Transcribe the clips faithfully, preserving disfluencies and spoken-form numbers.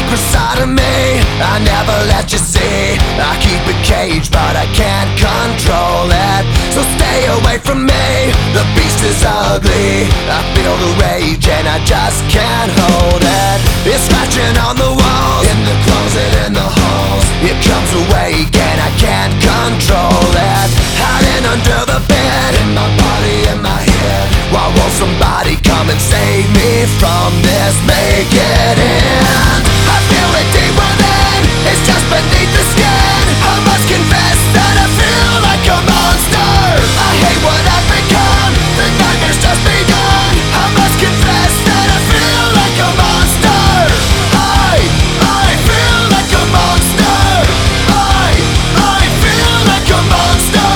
secret side of me I never let you see. I keep it caged but I can't control it. So stay away from me, the beast is ugly. I feel the rage and I just can't hold it. It's scratching on the walls, in the closet, in the halls. It comes awake and I can't control it. Hiding under the bed, in my body, in my head. Why won't somebody come and save me from this? Make it end. I feel it deep within, it's just beneath the skin. I must confess that I feel like a monster. I hate what I've become, the nightmare's just begun. I must confess that I feel like a monster. I, I feel like a monster. I, I feel like a monster.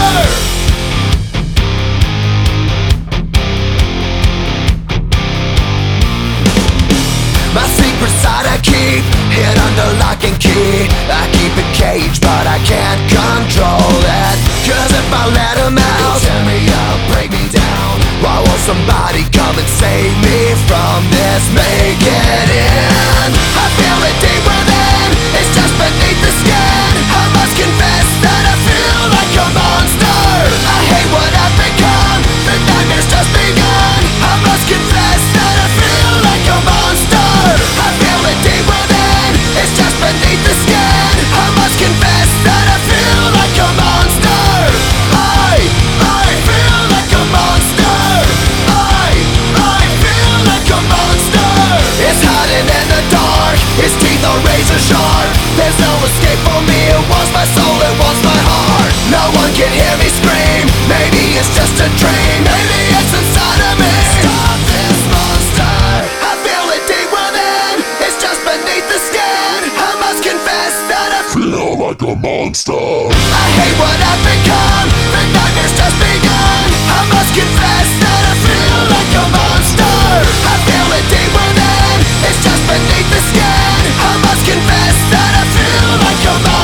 My secret side I keep hid under lock and key. I keep it caged but I can't control it. Cause if I let him out, he'll tear me up, break me down. Why won't somebody come and save me from this? Make it end. I feel it deep within, it's just beneath the skin. I must confess that I feel like a monster. I hate what I've become, the nightmare's just begun. I must confess that I feel like a monster. I feel it deep within, it's just beneath the skin. I must confess that I feel like a monster. I, I feel like a monster. I, I feel like a monster. It's hiding in the dark, its teeth are razor sharp. There's no escape for me, it wants my soul, it wants my heart. No one can hear me scream, maybe it's just a dream. Maybe it's inside of me. Stop this monster. I feel it deep within, it's just beneath the skin. I must confess that I feel like a monster. I hate what I've become, the nightmare's just begun. I must confess that I feel like a monster. I feel it deep within, it's just beneath the skin. I must confess that I feel like a monster.